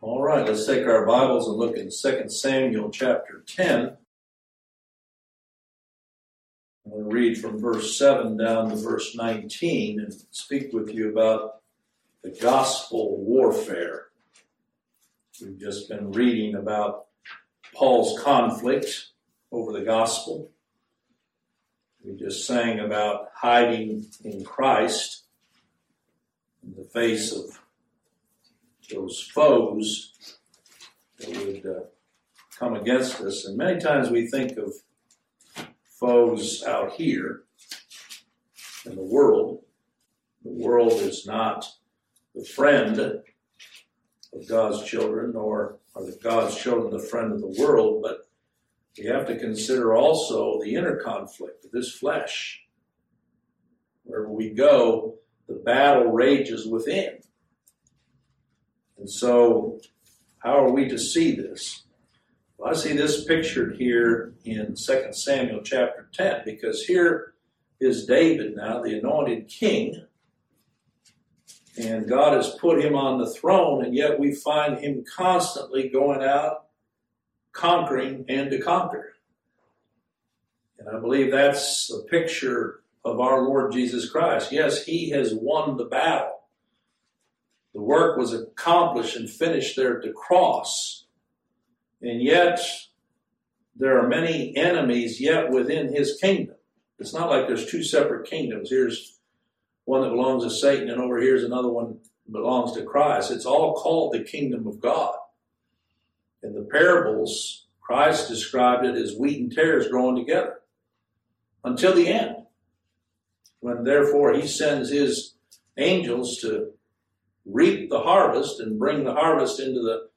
All right, let's take our Bibles and look in 2 Samuel chapter 10. I'm going to read from verse 7 down to verse 19 and speak with you about the gospel warfare. We've just been reading about Paul's conflict over the gospel. We just sang about hiding in Christ in the face of those foes that would come against us. And many times we think of foes out here in the world. The world is not the friend of God's children, nor are God's children the friend of the world, but we have to consider also the inner conflict of this flesh. Wherever we go, the battle rages within. And so, how are we to see this? Well, I see this pictured here in 2 Samuel chapter 10, because here is David now, the anointed king, and God has put him on the throne, and yet we find him constantly going out, conquering and to conquer. And I believe that's a picture of our Lord Jesus Christ. Yes, he has won the battle. The work was accomplished and finished there at the cross. And yet, there are many enemies yet within his kingdom. It's not like there's two separate kingdoms. Here's one that belongs to Satan, and over here's another one that belongs to Christ. It's all called the kingdom of God. In the parables, Christ described it as wheat and tares growing together until the end, when therefore he sends his angels to reap the harvest and bring the harvest into the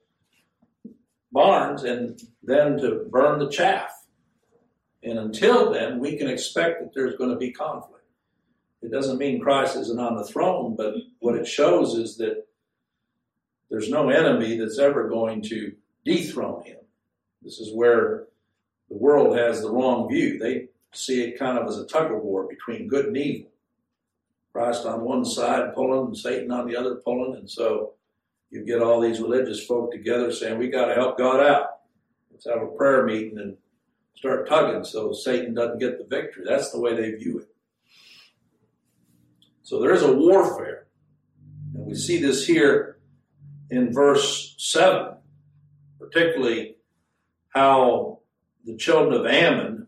barns and then to burn the chaff. And until then, we can expect that there's going to be conflict. It doesn't mean Christ isn't on the throne, but what it shows is that there's no enemy that's ever going to dethrone him. This is where the world has the wrong view. They see it kind of as a tug of war between good and evil. Christ on one side pulling and Satan on the other pulling. And so you get all these religious folk together saying, we got to help God out. Let's have a prayer meeting and start tugging so Satan doesn't get the victory. That's the way they view it. So there is a warfare. And we see this here in verse 7, particularly how the children of Ammon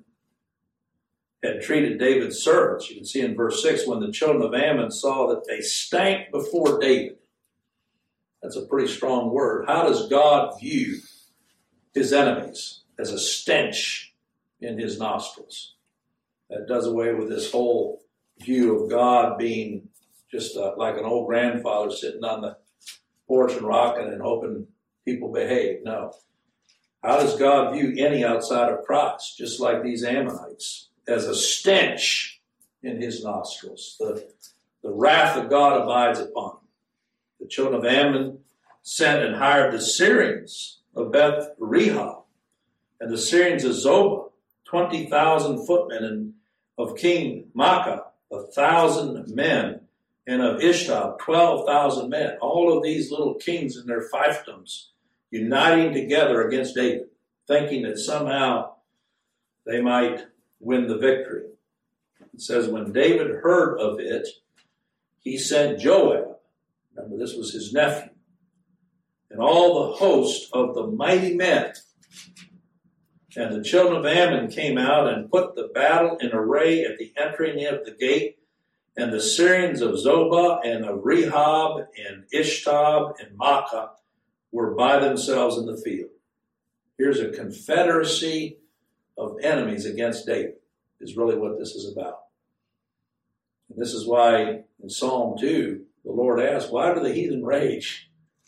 had treated David's servants. You can see in verse 6, when the children of Ammon saw that they stank before David. That's a pretty strong word. How does God view his enemies? As a stench in his nostrils. That does away with this whole view of God being just like an old grandfather sitting on the porch and rocking and hoping people behave. No. How does God view any outside of Christ? Just like these Ammonites. As a stench in his nostrils. The wrath of God abides upon him. The children of Ammon sent and hired the Syrians of Beth Rehob and the Syrians of Zobah, 20,000 footmen, and of King Maacah, 1,000 men, and of Ishtab, 12,000 men. All of these little kings and their fiefdoms uniting together against David, thinking that somehow they might win the victory. It says, when David heard of it, he sent Joab. Remember, this was his nephew. And all the host of the mighty men. And the children of Ammon came out and put the battle in array at the entering of the gate. And the Syrians of Zobah and of Rehob and Ishtab and Maacah were by themselves in the field. Here's a confederacy of enemies against David, is really what this is about. And this is why in Psalm 2, the Lord asks, why do the heathen rage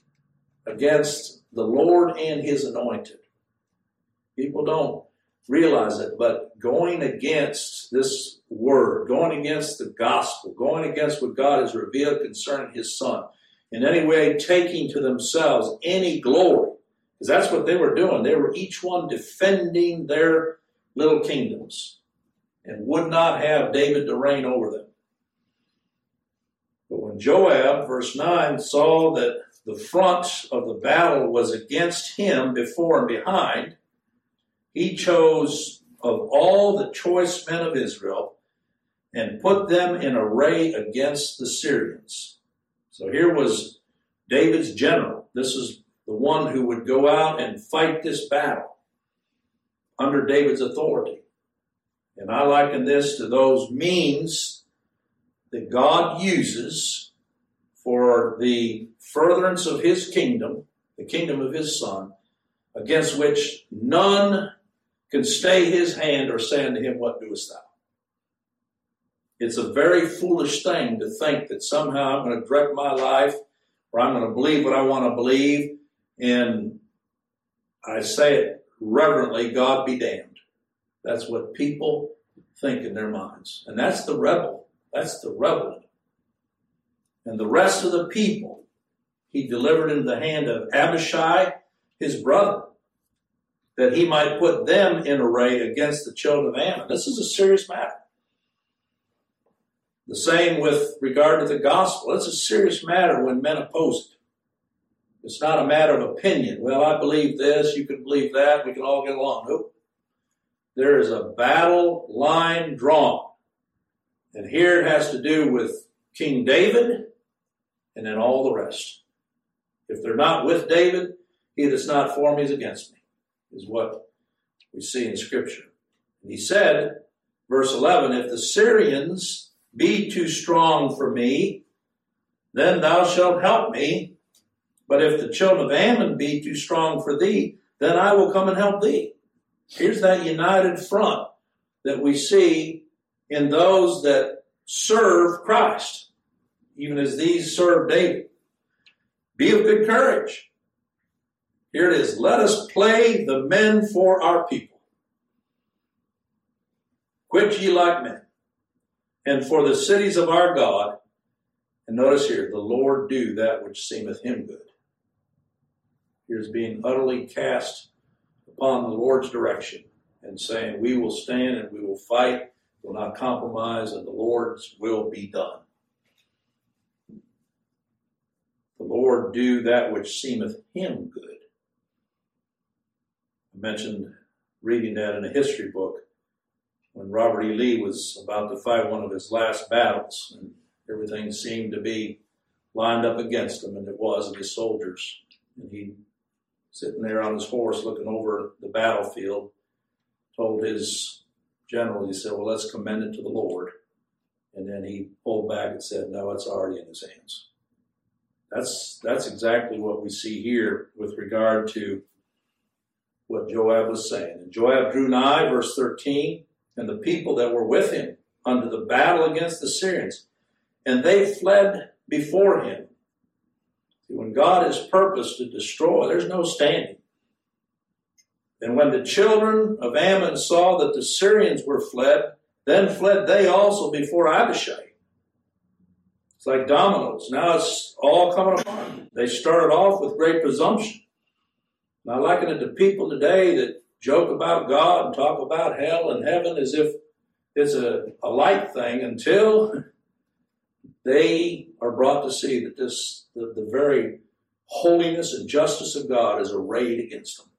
against the Lord and his anointed? People don't realize it, but going against this word, going against the gospel, going against what God has revealed concerning his son, in any way taking to themselves any glory, because that's what they were doing. They were each one defending their little kingdoms and would not have David to reign over them. But when Joab, verse 9, saw that the front of the battle was against him before and behind, he chose of all the choice men of Israel and put them in array against the Syrians. So here was David's general. This is the one who would go out and fight this battle under David's authority. And I liken this to those means that God uses for the furtherance of his kingdom, the kingdom of his Son, against which none can stay his hand or say unto him, what doest thou? It's a very foolish thing to think that somehow I'm going to direct my life or I'm going to believe what I want to believe, and I say it reverently, God be damned. That's what people think in their minds. And that's the rebel. That's the rebel. And the rest of the people he delivered into the hand of Abishai, his brother, that he might put them in array against the children of Ammon. This is a serious matter. The same with regard to the gospel. It's a serious matter when men oppose it. It's not a matter of opinion. Well, I believe this, you can believe that, we can all get along. Nope. There is a battle line drawn. And here it has to do with King David and then all the rest. If they're not with David, he that's not for me is against me, is what we see in Scripture. And he said, verse 11, if the Syrians be too strong for me, then thou shalt help me. But if the children of Ammon be too strong for thee, then I will come and help thee. Here's that united front that we see in those that serve Christ, even as these serve David. Be of good courage. Here it is. Let us play the men for our people. Quit ye like men. And for the cities of our God, and notice here, the Lord do that which seemeth him good. Here's being utterly cast upon the Lord's direction and saying, we will stand and we will fight, will not compromise, and the Lord's will be done. The Lord do that which seemeth him good. I mentioned reading that in a history book when Robert E. Lee was about to fight one of his last battles, and everything seemed to be lined up against him, and it was, and his soldiers. And he, sitting there on his horse looking over the battlefield, told his general, he said, well, let's commend it to the Lord. And then he pulled back and said, no, it's already in his hands. That's exactly what we see here with regard to what Joab was saying. And Joab drew nigh, verse 13, and the people that were with him unto the battle against the Syrians, and they fled before him. See, when God has purposed to destroy, there's no standing. And when the children of Ammon saw that the Syrians were fled, then fled they also before Abishai. It's like dominoes. Now it's all coming apart. They started off with great presumption. And I liken it to people today that joke about God and talk about hell and heaven as if it's a light thing until they are brought to see that the very holiness and justice of God is arrayed against them.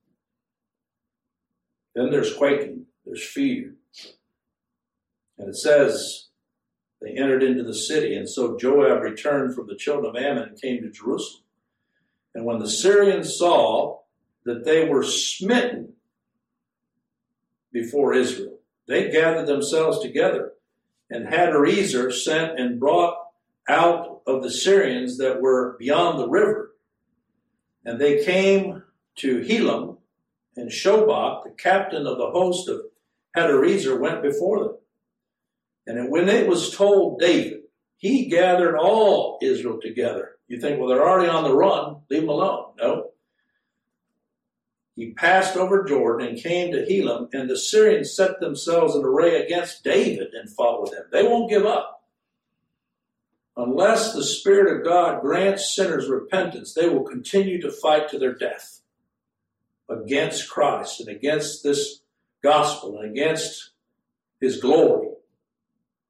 Then there's quaking, there's fear. And it says they entered into the city, and so Joab returned from the children of Ammon and came to Jerusalem. And when the Syrians saw that they were smitten before Israel, they gathered themselves together, and Hadarezer sent and brought out of the Syrians that were beyond the river. And they came to Helam, and Shobach, the captain of the host of Hadarezer, went before them. And when it was told David, he gathered all Israel together. You think, well, they're already on the run, leave them alone. No. He passed over Jordan and came to Helam, and the Syrians set themselves in array against David and fought with him. They won't give up. Unless the Spirit of God grants sinners repentance, they will continue to fight to their death against Christ and against this gospel and against his glory.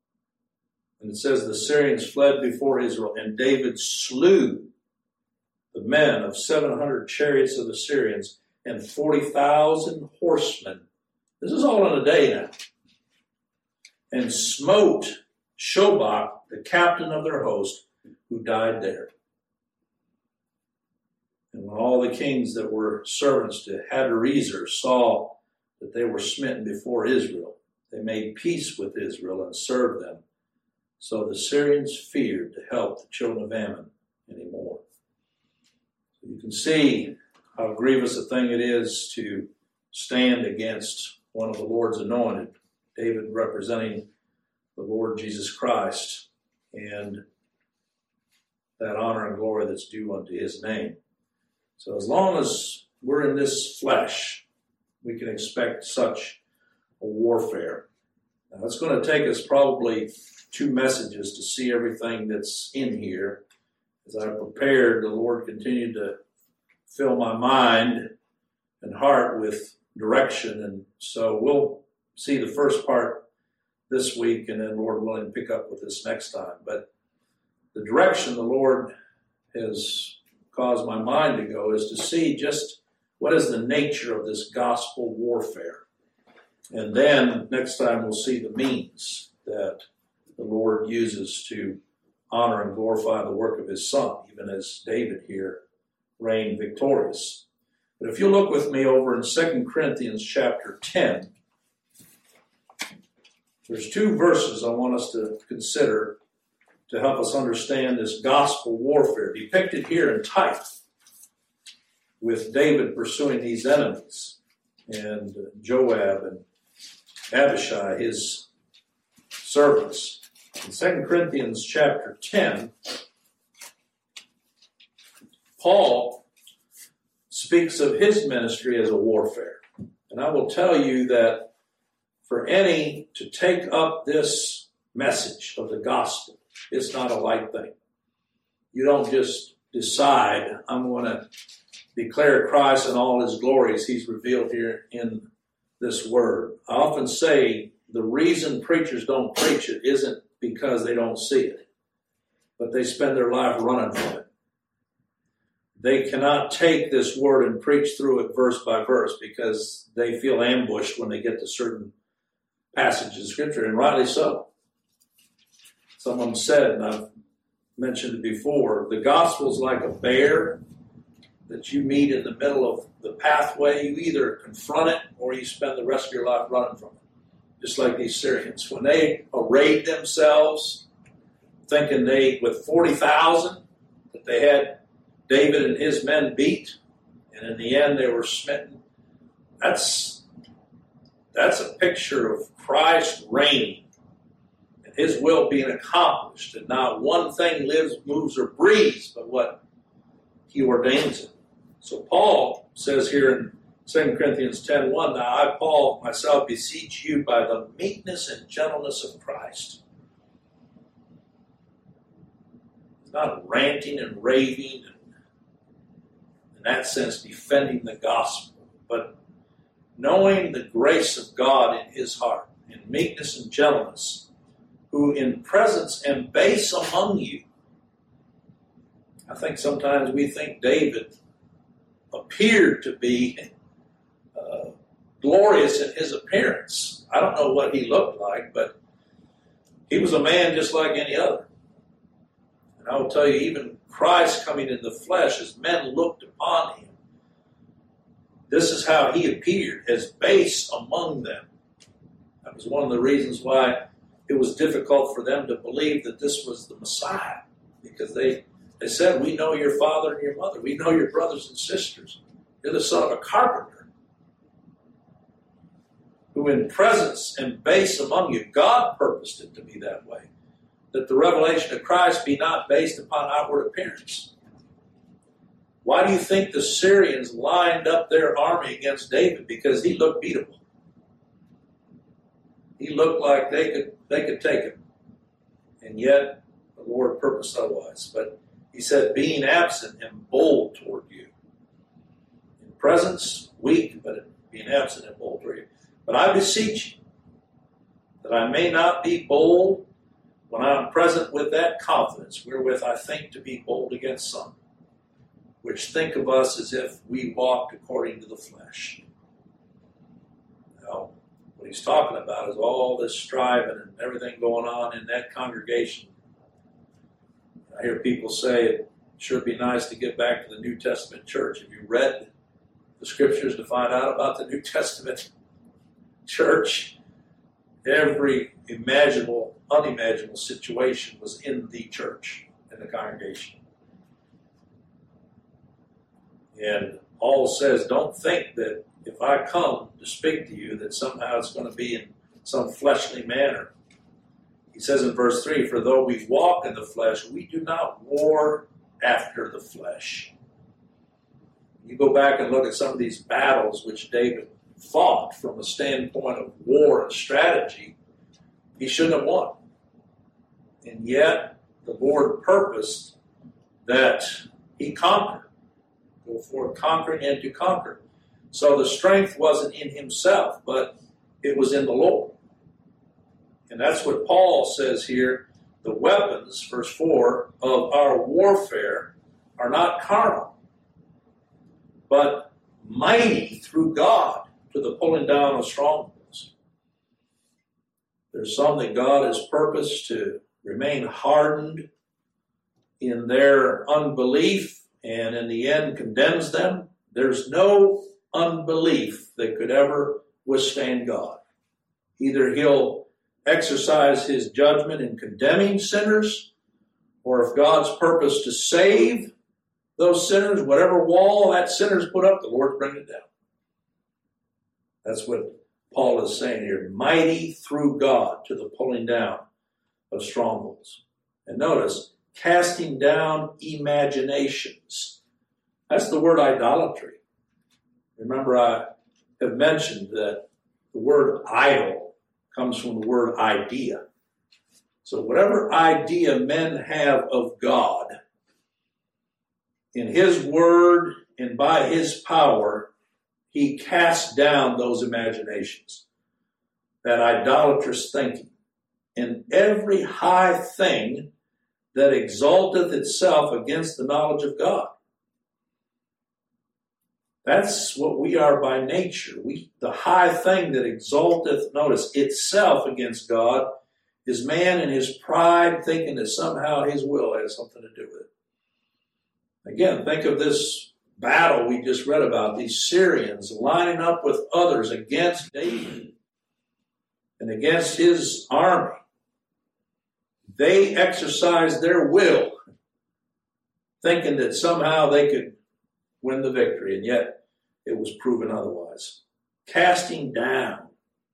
And it says the Syrians fled before Israel, and David slew the men of 700 chariots of the Syrians and 40,000 horsemen. This is all in a day now. And smote Shobach, the captain of their host, who died there. And when all the kings that were servants to Hadarezer saw that they were smitten before Israel, they made peace with Israel and served them. So the Syrians feared to help the children of Ammon anymore. So you can see how grievous a thing it is to stand against one of the Lord's anointed, David representing the Lord Jesus Christ, and that honor and glory that's due unto his name. So as long as we're in this flesh, we can expect such a warfare. Now, it's going to take us probably 2 messages to see everything that's in here. As I prepared, the Lord continued to fill my mind and heart with direction. And so we'll see the first part this week, and then, Lord willing, pick up with this next time. But the direction the Lord has caused my mind to go is to see just what is the nature of this gospel warfare. And then next time we'll see the means that the Lord uses to honor and glorify the work of his Son, even as David here reigned victorious. But if you look with me over in 2 Corinthians chapter 10, there's 2 verses I want us to consider to help us understand this gospel warfare depicted here in type with David pursuing these enemies and Joab and Abishai, his servants. In 2 Corinthians chapter 10, Paul speaks of his ministry as a warfare. And I will tell you that for any to take up this message of the gospel, it's not a light thing. You don't just decide, I'm going to declare Christ and all his glories he's revealed here in this word. I often say the reason preachers don't preach it isn't because they don't see it, but they spend their life running from it. They cannot take this word and preach through it verse by verse because they feel ambushed when they get to certain passages of Scripture, and rightly so. Someone said, and I've mentioned it before, the gospel is like a bear that you meet in the middle of the pathway. You either confront it or you spend the rest of your life running from it. Just like these Syrians. When they arrayed themselves, thinking with 40,000, that they had David and his men beat, and in the end they were smitten. That's a picture of Christ reigning and his will being accomplished, and not one thing lives, moves, or breathes but what he ordains it. So Paul says here in 2 Corinthians 10:1, now I, Paul, myself beseech you by the meekness and gentleness of Christ. It's not ranting and raving and in that sense defending the gospel, but knowing the grace of God in his heart, in meekness and gentleness, who in presence am base among you. I think sometimes we think David appeared to be glorious in his appearance. I don't know what he looked like, but he was a man just like any other. And I will tell you, even Christ coming in the flesh, as men looked upon him, this is how he appeared, as base among them. That was one of the reasons why it was difficult for them to believe that this was the Messiah, because they said, we know your father and your mother. We know your brothers and sisters. You're the son of a carpenter, who in presence and base among you. God purposed it to be that way, that the revelation of Christ be not based upon outward appearance. Why do you think the Syrians lined up their army against David? Because he looked beatable. He looked like they could take him. And yet, the Lord purposed otherwise. But he said, being absent and bold toward you. In presence, weak, but being absent and bold toward you. But I beseech you, that I may not be bold when I am present with that confidence wherewith I think to be bold against some. which think of us as if we walked according to the flesh. Now, what he's talking about is all this striving and everything going on in that congregation. I hear people say it sure be nice to get back to the New Testament church. Have you read the scriptures to find out about the New Testament church? Every imaginable, unimaginable situation was in the church, in the congregation. And Paul says, don't think that if I come to speak to you that somehow it's going to be in some fleshly manner. He says in verse 3, for though we walk in the flesh, we do not war after the flesh. You go back and look at some of these battles which David fought from a standpoint of war and strategy, he shouldn't have won. And yet, the Lord purposed that he conquer. Go forth conquering and to conquer. So the strength wasn't in himself, but it was in the Lord. And that's what Paul says here. The weapons, verse 4, of our warfare are not carnal, but mighty through God to the pulling down of strongholds. There's some that God has purposed to remain hardened in their unbelief and in the end condemns them. There's no unbelief that could ever withstand God. Either he'll exercise his judgment in condemning sinners, or if God's purpose to save those sinners, whatever wall that sinner's put up, the Lord's bringing it down. That's what Paul is saying here. Mighty through God to the pulling down of strongholds. And notice, casting down imaginations. That's the word idolatry. Remember, I have mentioned that the word idol comes from the word idea. So whatever idea men have of God, in his word and by his power, he casts down those imaginations, that idolatrous thinking, and every high thing that exalteth itself against the knowledge of God. That's what we are by nature. The high thing that exalteth, notice, itself against God is man in his pride thinking that somehow his will has something to do with it. Again, think of this battle we just read about, these Syrians lining up with others against David and against his army. They exercised their will, thinking that somehow they could win the victory, and yet it was proven otherwise. Casting down.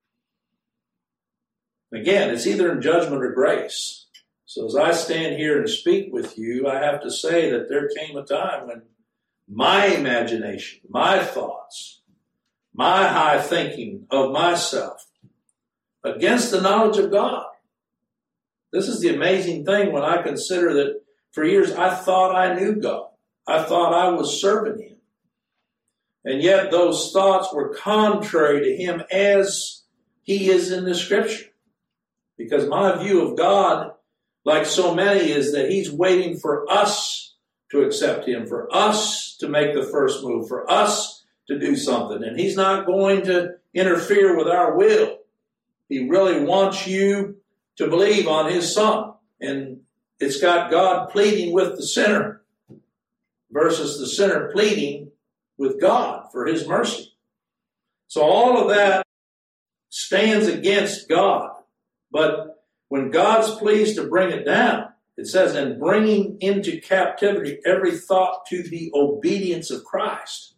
Again, it's either in judgment or grace. So as I stand here and speak with you, I have to say that there came a time when my imagination, my thoughts, my high thinking of myself against the knowledge of God. This is the amazing thing when I consider that for years I thought I knew God. I thought I was serving him. And yet those thoughts were contrary to him as he is in the scripture. Because my view of God, like so many, is that he's waiting for us to accept him, for us to make the first move, for us to do something. And he's not going to interfere with our will. He really wants you to believe on his son. And it's got God pleading with the sinner versus the sinner pleading with God for his mercy. So all of that stands against God. But when God's pleased to bring it down, it says, and bringing into captivity every thought to the obedience of Christ.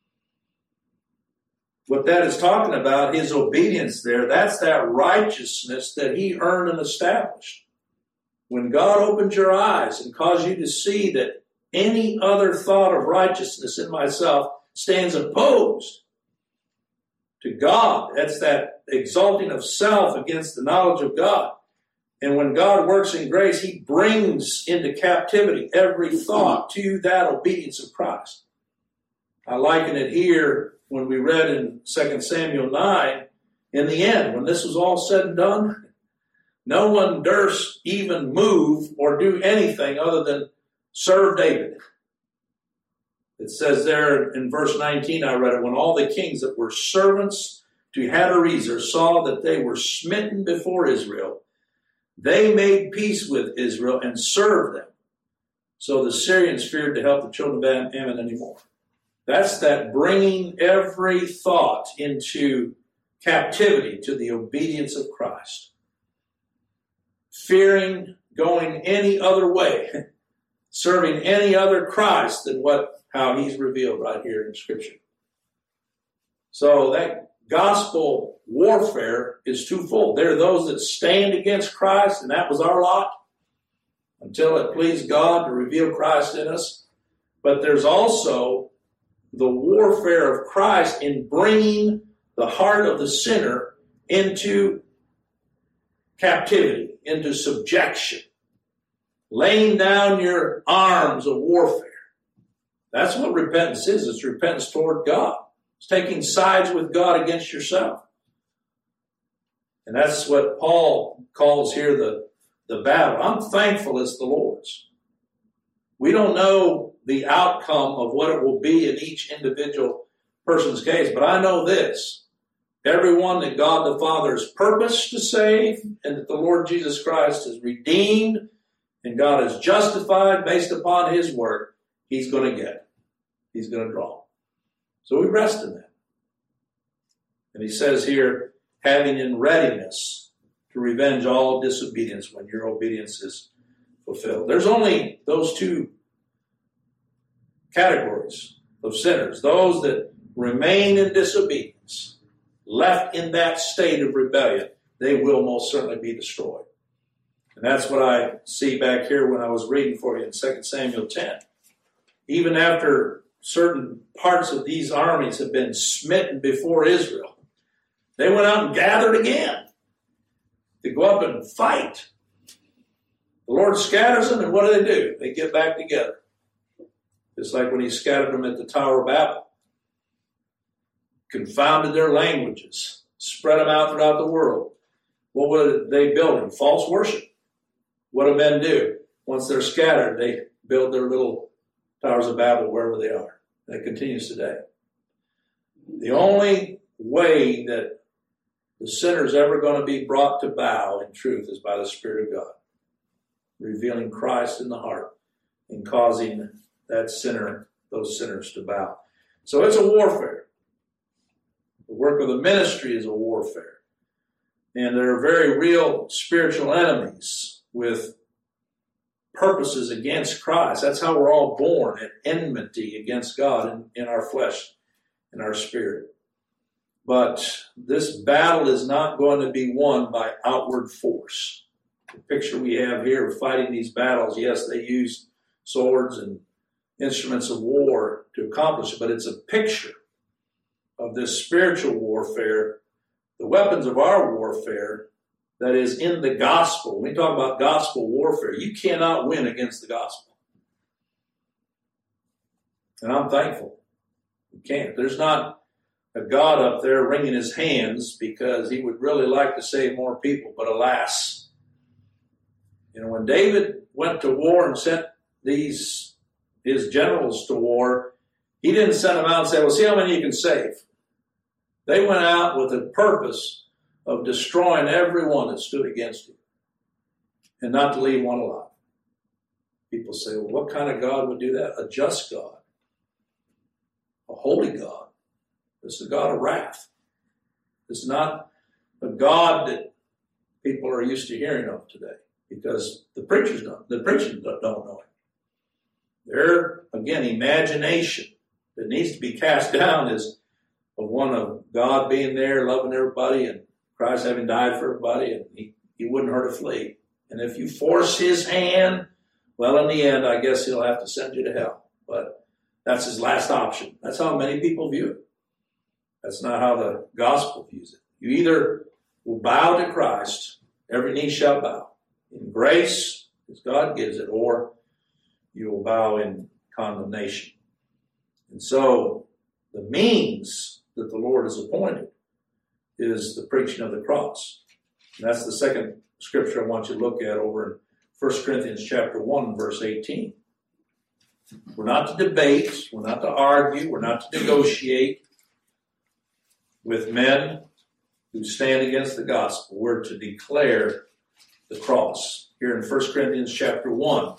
What that is talking about, his obedience there, that's that righteousness that he earned and established. When God opens your eyes and causes you to see that any other thought of righteousness in myself stands opposed to God, that's that exalting of self against the knowledge of God. And when God works in grace, he brings into captivity every thought to that obedience of Christ. I liken it here when we read in 2 Samuel 9, in the end, when this was all said and done, no one durst even move or do anything other than serve David. It says there in verse 19, I read it, when all the kings that were servants to Hadarezer saw that they were smitten before Israel, they made peace with Israel and served them. So the Syrians feared to help the children of Ammon anymore. That's that bringing every thought into captivity to the obedience of Christ. Fearing going any other way, serving any other Christ than how he's revealed right here in Scripture. So that gospel warfare is twofold. There are those that stand against Christ, and that was our lot until it pleased God to reveal Christ in us. But there's also the warfare of Christ in bringing the heart of the sinner into captivity, into subjection, laying down your arms of warfare. That's what repentance is. It's repentance toward God. It's taking sides with God against yourself. And that's what Paul calls here the battle. I'm thankful it's the Lord's. We don't know the outcome of what it will be in each individual person's case, but I know this. Everyone that God the Father has purposed to save and that the Lord Jesus Christ has redeemed and God has justified based upon his work, he's going to get. He's going to draw. So we rest in that. And he says here, having in readiness to revenge all disobedience when your obedience is fulfilled. There's only those two categories of sinners. Those that remain in disobedience, left in that state of rebellion, they will most certainly be destroyed. And that's what I see back here when I was reading for you in 2 Samuel 10. Even after certain parts of these armies have been smitten before Israel, they went out and gathered again to go up and fight. The Lord scatters them, and what do? They get back together. Just like when he scattered them at the Tower of Babel. Confounded their languages, spread them out throughout the world. What were they building? False worship. What do men do? Once they're scattered, they build their little Towers of Babel wherever they are. That continues today. The only way that the sinner is ever going to be brought to bow in truth is by the Spirit of God, revealing Christ in the heart and causing that sinner, those sinners to bow. So it's a warfare. The work of the ministry is a warfare. And there are very real spiritual enemies with purposes against Christ. That's how we're all born, at enmity against God in our flesh, in our spirit. But this battle is not going to be won by outward force. The picture we have here of fighting these battles, yes, they used swords and instruments of war to accomplish it, but it's a picture of this spiritual warfare, the weapons of our warfare that is in the gospel. When we talk about gospel warfare, you cannot win against the gospel. And I'm thankful. You can't. There's not a God up there wringing his hands because he would really like to save more people, but alas. When David went to war and sent his generals to war, he didn't send them out and say, well, see how many you can save. They went out with the purpose of destroying everyone that stood against him and not to leave one alive. People say, well, what kind of God would do that? A just God, a holy God. This is a God of wrath. It's not a God that people are used to hearing of today because the preachers don't know it. Their, again, imagination that needs to be cast down is of one of God being there, loving everybody, and Christ having died for everybody, and he wouldn't hurt a flea. And if you force his hand, well, in the end, I guess he'll have to send you to hell. But that's his last option. That's how many people view it. That's not how the gospel views it. You either will bow to Christ, every knee shall bow, in grace, as God gives it, or you will bow in condemnation. And so the means that the Lord has appointed is the preaching of the cross. And that's the second scripture I want you to look at over in 1 Corinthians chapter 1, verse 18. We're not to debate. We're not to argue. We're not to negotiate with men who stand against the gospel. We're to declare the cross. Here in 1 Corinthians chapter 1,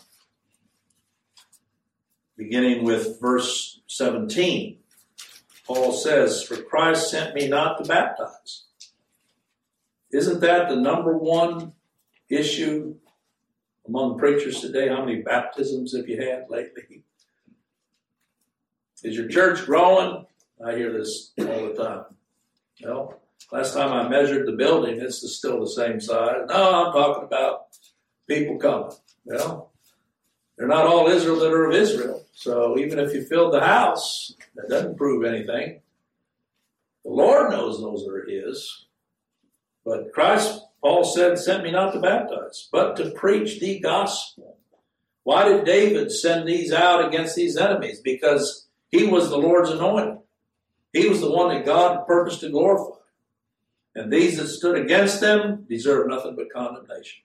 beginning with verse 17, Paul says, "For Christ sent me not to baptize." Isn't that the number one issue among preachers today? How many baptisms have you had lately? Is your church growing? I hear this all the time. Well, last time I measured the building, it's still the same size. No, I'm talking about people coming. Well, they're not all Israel that are of Israel. So even if you filled the house, that doesn't prove anything. The Lord knows those are His. But Christ, Paul said, sent me not to baptize, but to preach the gospel. Why did David send these out against these enemies? Because he was the Lord's anointed. He was the one that God purposed to glorify. And these that stood against them deserve nothing but condemnation.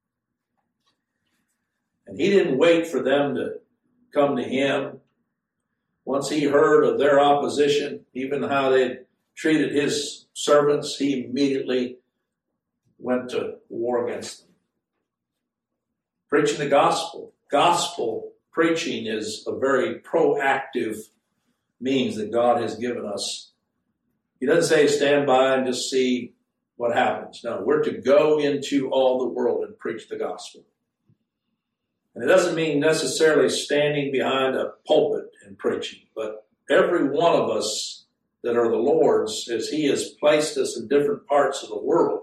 And he didn't wait for them to come to him. Once he heard of their opposition, even how they treated his servants, he immediately went to war against them. Preaching the gospel. Gospel preaching is a very proactive means that God has given us. He doesn't say stand by and just see what happens. No, we're to go into all the world and preach the gospel. And it doesn't mean necessarily standing behind a pulpit and preaching, but every one of us that are the Lord's, as He has placed us in different parts of the world,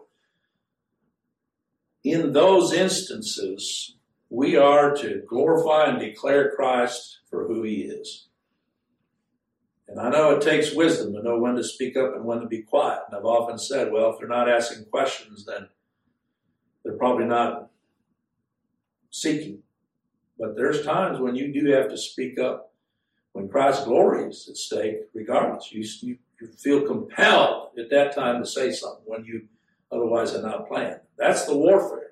in those instances, we are to glorify and declare Christ for who He is. And I know it takes wisdom to know when to speak up and when to be quiet. And I've often said, well, if they're not asking questions, then they're probably not seeking. But there's times when you do have to speak up when Christ's glory is at stake, regardless. You feel compelled at that time to say something when you otherwise are not planned. That's the warfare.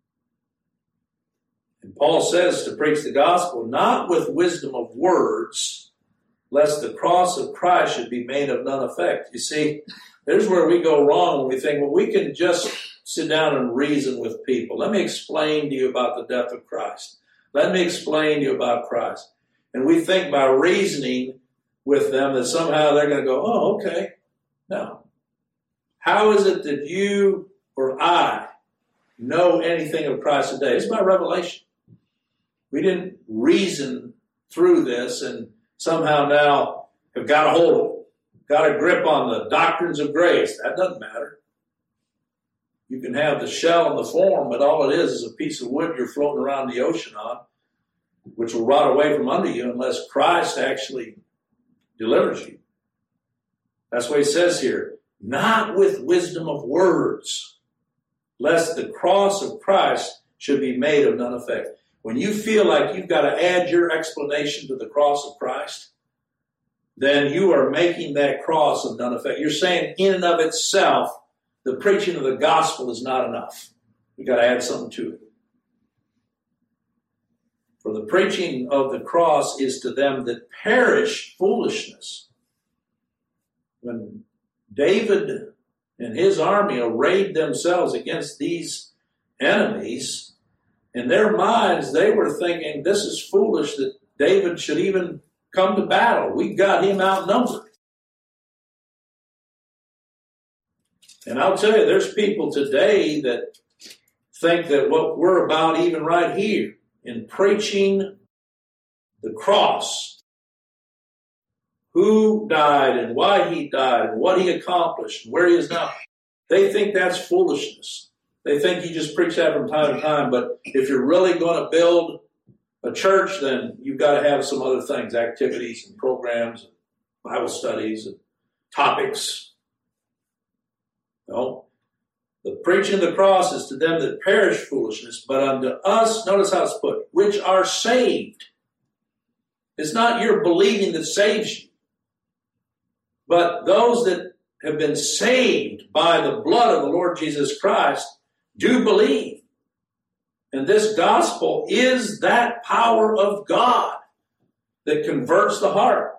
And Paul says to preach the gospel, not with wisdom of words, lest the cross of Christ should be made of none effect. You see, there's where we go wrong when we think, well, we can just sit down and reason with people. Let me explain to you about the death of Christ. Let me explain to you about Christ. And we think by reasoning with them that somehow they're going to go, oh, okay. No. How is it that you or I know anything of Christ today? It's by revelation. We didn't reason through this and somehow now have got a hold of it, got a grip on the doctrines of grace. That doesn't matter. You can have the shell and the form, but all it is a piece of wood you're floating around the ocean on, which will rot away from under you unless Christ actually delivers you. That's what he says here. Not with wisdom of words, lest the cross of Christ should be made of none effect. When you feel like you've got to add your explanation to the cross of Christ, then you are making that cross of none effect. You're saying in and of itself, the preaching of the gospel is not enough. You've got to add something to it. For the preaching of the cross is to them that perish foolishness. When David and his army arrayed themselves against these enemies, in their minds they were thinking, this is foolish that David should even come to battle. We've got him outnumbered. And I'll tell you, there's people today that think that what we're about even right here in preaching the cross, who died and why he died and what he accomplished and where he is now, they think that's foolishness. They think you just preach that from time to time, but if you're really going to build a church, then you've got to have some other things, activities and programs, and Bible studies and topics. No. The preaching of the cross is to them that perish foolishness, but unto us, notice how it's put, which are saved. It's not your believing that saves you, but those that have been saved by the blood of the Lord Jesus Christ do believe. And this gospel is that power of God that converts the heart.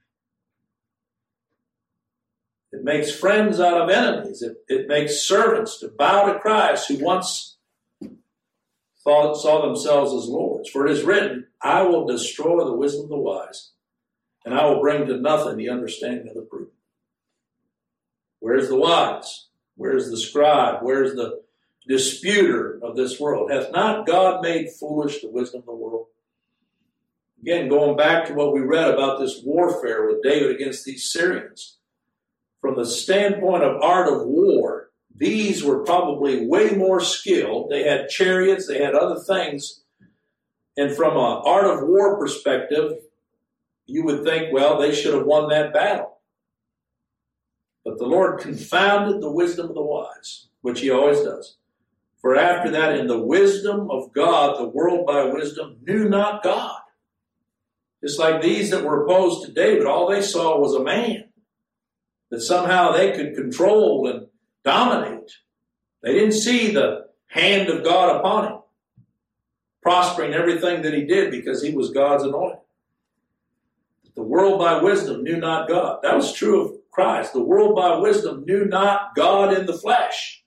It makes friends out of enemies. It makes servants to bow to Christ who once saw themselves as lords. For it is written, I will destroy the wisdom of the wise, and I will bring to nothing the understanding of the prudent. Where's the wise? Where's the scribe? Where's the disputer of this world? Hath not God made foolish the wisdom of the world? Again, going back to what we read about this warfare with David against these Syrians. From the standpoint of art of war, these were probably way more skilled. They had chariots, they had other things. And from an art of war perspective, you would think, well, they should have won that battle. But the Lord confounded the wisdom of the wise, which he always does. For after that, in the wisdom of God, the world by wisdom knew not God. Just like these that were opposed to David, all they saw was a man that somehow they could control and dominate. They didn't see the hand of God upon him, prospering everything that he did because he was God's anointed. The world by wisdom knew not God. That was true of Christ. The world by wisdom knew not God in the flesh.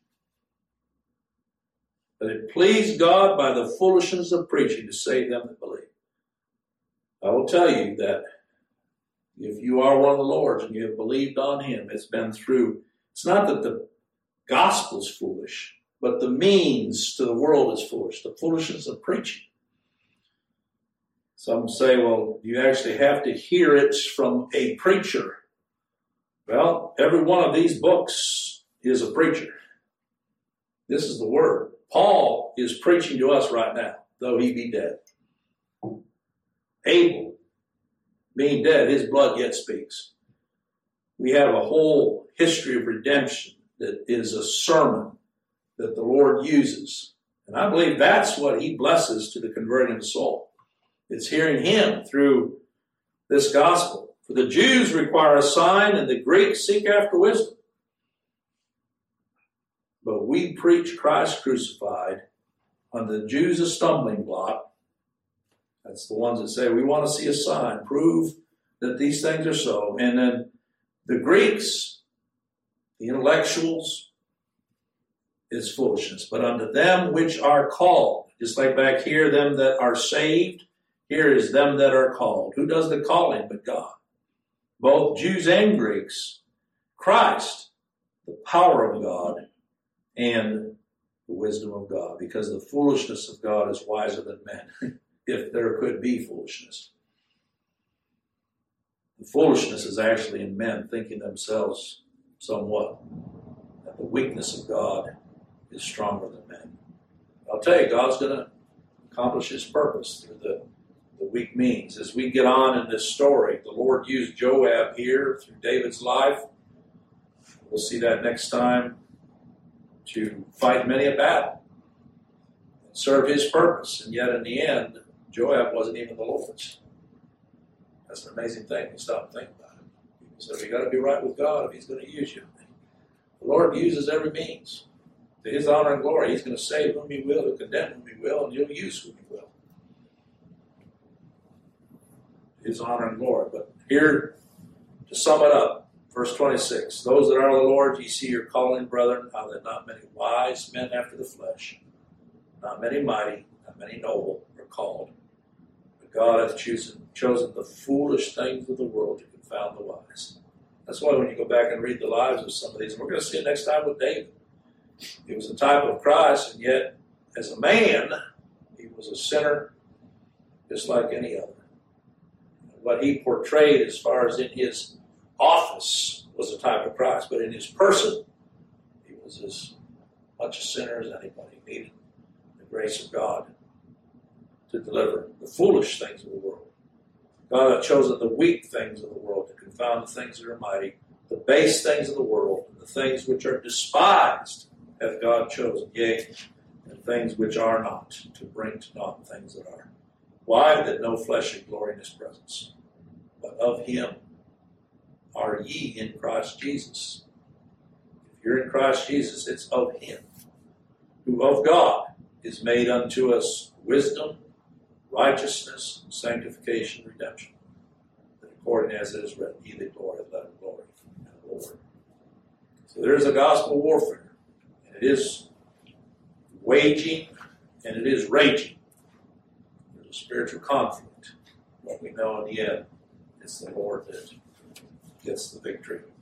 But it pleased God by the foolishness of preaching to save them that believe. I will tell you that if you are one of the Lord's and you have believed on him, it's been through, it's not that the gospel's foolish, but the means to the world is foolish, the foolishness of preaching. Some say, well, you actually have to hear it from a preacher. Well, every one of these books is a preacher. This is the word. Paul is preaching to us right now, though he be dead. Abel, being dead, his blood yet speaks. We have a whole history of redemption that is a sermon that the Lord uses. And I believe that's what he blesses to the converting of the soul. It's hearing him through this gospel. For the Jews require a sign and the Greeks seek after wisdom. But we preach Christ crucified, unto the Jews a stumbling block. That's the ones that say, we want to see a sign, prove that these things are so. And then the Greeks, the intellectuals, is foolishness. But unto them which are called, just like back here, them that are saved, here is them that are called. Who does the calling but God? Both Jews and Greeks, Christ, the power of God, and the wisdom of God. Because the foolishness of God is wiser than men, if there could be foolishness. The foolishness is actually in men thinking themselves somewhat that the weakness of God is stronger than men. I'll tell you, God's going to accomplish his purpose through the weak means. As we get on in this story, the Lord used Joab here through David's life. We'll see that next time, to fight many a battle and serve his purpose. And yet in the end, Joab wasn't even the Lord's. That's an amazing thing. You stop and think about it. People say, you got to be right with God if he's going to use you. The Lord uses every means to his honor and glory. He's going to save whom he will, to condemn whom he will, and he'll use whom he will. His honor and glory. But here, to sum it up, verse 26, those that are the Lord, ye see your calling, brethren, how that not many wise men after the flesh, not many mighty, not many noble are called. But God hath chosen the foolish things of the world to confound the wise. That's why when you go back and read the lives of some of these, and we're going to see it next time with David. He was a type of Christ, and yet, as a man, he was a sinner just like any other. What he portrayed as far as in his office was a type of Christ, but in his person, he was as much a sinner as anybody. He needed the grace of God to deliver the foolish things of the world. God hath chosen the weak things of the world to confound the things that are mighty, the base things of the world, and the things which are despised hath God chosen, yea, and things which are not, to bring to naught things that are. Why? That no flesh should glory in his presence. But of him are ye in Christ Jesus. If you're in Christ Jesus, it's of him, who of God is made unto us wisdom, righteousness, sanctification, redemption. according as it is written, he that glorieth, let him glory in the Lord. So there is a gospel warfare, and it is waging, and it is raging. There's a spiritual conflict, but we know in the end, it's the Lord that gets the victory.